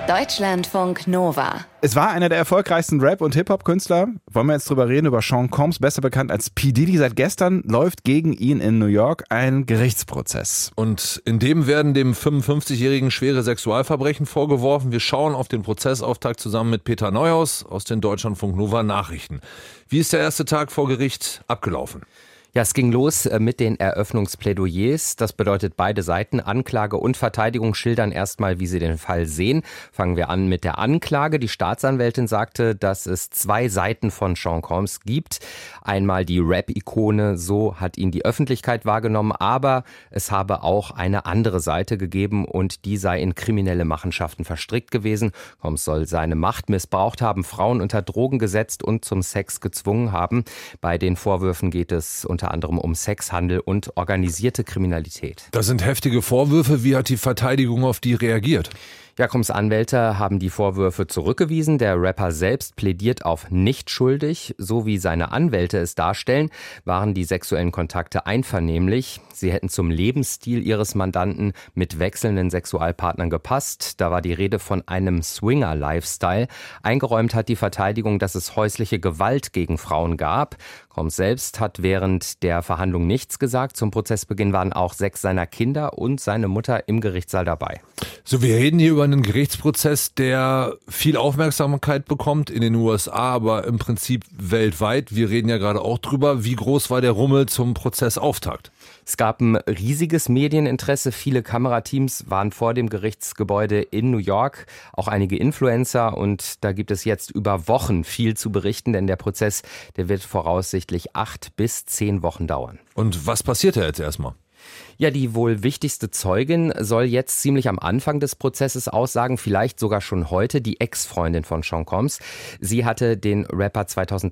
Deutschlandfunk Nova. Es war einer der erfolgreichsten Rap- und Hip-Hop-Künstler. Wollen wir jetzt drüber reden, über Sean Combs, besser bekannt als P. Diddy. Seit gestern läuft gegen ihn in New York ein Gerichtsprozess. Und in dem werden dem 55-Jährigen schwere Sexualverbrechen vorgeworfen. Wir schauen auf den Prozessauftakt zusammen mit Peter Neuhaus aus den Deutschlandfunk Nova Nachrichten. Wie ist der erste Tag vor Gericht abgelaufen? Ja, es ging los mit den Eröffnungsplädoyers. Das bedeutet, beide Seiten, Anklage und Verteidigung, schildern erstmal, wie sie den Fall sehen. Fangen wir an mit der Anklage. Die Staatsanwältin sagte, dass es zwei Seiten von Sean Combs gibt. Einmal die Rap-Ikone, so hat ihn die Öffentlichkeit wahrgenommen, aber es habe auch eine andere Seite gegeben und die sei in kriminelle Machenschaften verstrickt gewesen. Combs soll seine Macht missbraucht haben, Frauen unter Drogen gesetzt und zum Sex gezwungen haben. Bei den Vorwürfen geht es unter anderem um Sexhandel und organisierte Kriminalität. Das sind heftige Vorwürfe. Wie hat die Verteidigung auf die reagiert? Combs Anwälte haben die Vorwürfe zurückgewiesen. Der Rapper selbst plädiert auf nicht schuldig. So wie seine Anwälte es darstellen, waren die sexuellen Kontakte einvernehmlich. Sie hätten zum Lebensstil ihres Mandanten mit wechselnden Sexualpartnern gepasst. Da war die Rede von einem Swinger-Lifestyle. Eingeräumt hat die Verteidigung, dass es häusliche Gewalt gegen Frauen gab. Combs selbst hat während der Verhandlung nichts gesagt. Zum Prozessbeginn waren auch 6 seiner Kinder und seine Mutter im Gerichtssaal dabei. So, wir reden hier über einen Gerichtsprozess, der viel Aufmerksamkeit bekommt in den USA, aber im Prinzip weltweit. Wir reden ja gerade auch drüber. Wie groß war der Rummel zum Prozessauftakt? Es gab ein riesiges Medieninteresse. Viele Kamerateams waren vor dem Gerichtsgebäude in New York. Auch einige Influencer. Und da gibt es jetzt über Wochen viel zu berichten, denn der Prozess, der wird voraussichtlich 8 bis 10 Wochen dauern. Und was passiert da jetzt erstmal? Ja, die wohl wichtigste Zeugin soll jetzt ziemlich am Anfang des Prozesses aussagen, vielleicht sogar schon heute, die Ex-Freundin von Sean Combs. Sie hatte den Rapper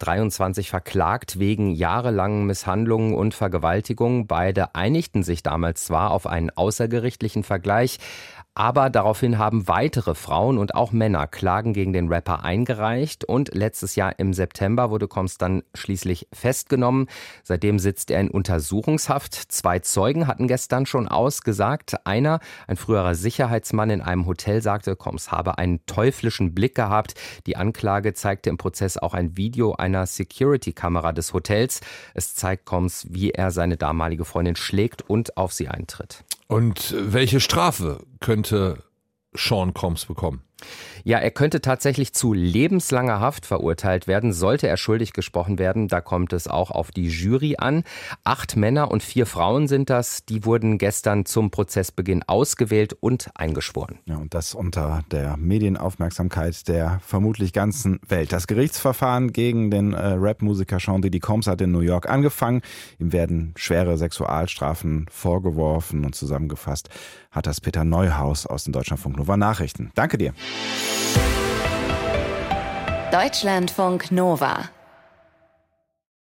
2023 verklagt wegen jahrelangen Misshandlungen und Vergewaltigungen. Beide einigten sich damals zwar auf einen außergerichtlichen Vergleich, aber daraufhin haben weitere Frauen und auch Männer Klagen gegen den Rapper eingereicht und letztes Jahr im September wurde Combs dann schließlich festgenommen. Seitdem sitzt er in Untersuchungshaft. 2 Zeugen hatten gestern schon ausgesagt. Einer, ein früherer Sicherheitsmann in einem Hotel, sagte, Combs habe einen teuflischen Blick gehabt. Die Anklage zeigte im Prozess auch ein Video einer Security-Kamera des Hotels. Es zeigt Combs, wie er seine damalige Freundin schlägt und auf sie eintritt. Und welche Strafe könnte Sean Combs bekommen? Ja, er könnte tatsächlich zu lebenslanger Haft verurteilt werden, sollte er schuldig gesprochen werden. Da kommt es auch auf die Jury an. 8 Männer und 4 Frauen sind das. Die wurden gestern zum Prozessbeginn ausgewählt und eingeschworen. Ja, und das unter der Medienaufmerksamkeit der vermutlich ganzen Welt. Das Gerichtsverfahren gegen den Rap-Musiker Sean Diddy Combs hat in New York angefangen. Ihm werden schwere Sexualstrafen vorgeworfen und zusammengefasst hat das Peter Neuhaus aus den Deutschlandfunk Nova Nachrichten. Danke dir. Deutschlandfunk Nova.